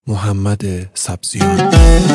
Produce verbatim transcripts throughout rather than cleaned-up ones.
محمد سبزیان.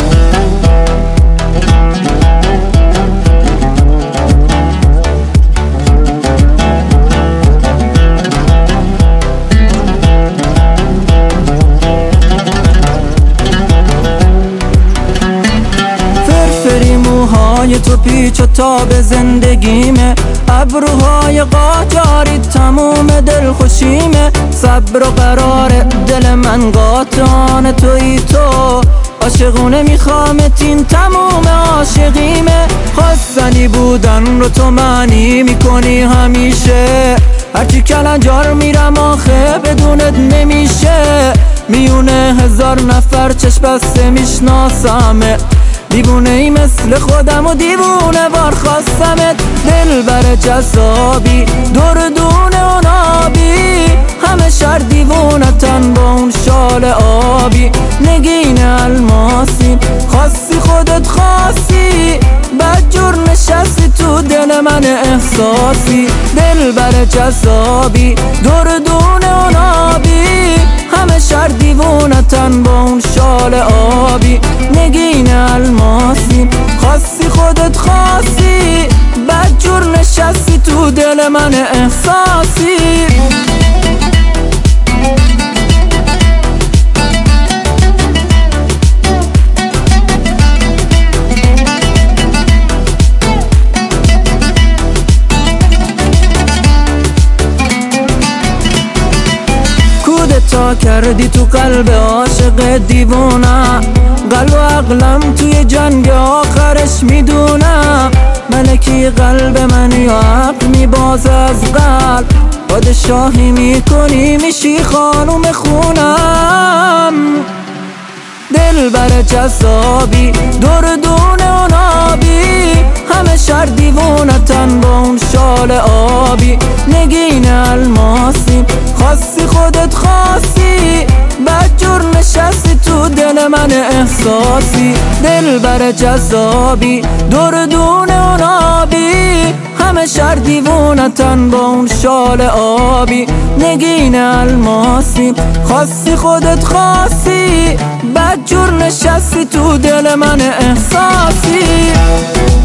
فرفری موهای تو پیچ و تاب زندگیمه، ابروهای قاجاری تموم دل خوشیمه، صبر و قرار دل من قاطان تویی تو، عاشقونه میخوامت این تموم عاشقیمه، خواستنی بودن رو تو معنی میکنی همیشه، هرچی کلنجار میرم آخه بدونت نمیشه، میونه هزار نفر چشم بسته میشناسمه، دیوونه ای مثل خودم و دیوونه بار خواستمت، دل بر جذابی دردونه و نابی، همه شهر دیوونتن با اون شال آبی، نگین الماسی خاصی خودت خاصی، بدجور نشستی تو دل من احساسی، دل بر جذابی دردونه و نابی، همه شهر دیوونتن با اون شال آبی، نگین الماسی خاصی خودت خاصی، بدجور نشستی تو دل من احساسی. تا کردی تو قلب عاشق دیوونم، قلب و عقلم توی جنگ آخرش میدونم، ملکی قلب منی یا عقل میباز از قلب، پادشاهی میکنی میشی خانوم خونم، دل بر جذابی دردونه و نابی، همه شهر دیوونتن با اون شال آبی، نگین الماسی خاصی خودت خاصی، بدجور نشستی تو دل من احساسی، دل بر جذابی دردونه و نابی، همه شهر دیوونتن با اون شال آبی، نگین الماسی خاصی خودت خاصی، بدجور نشستی تو دل من احساسی.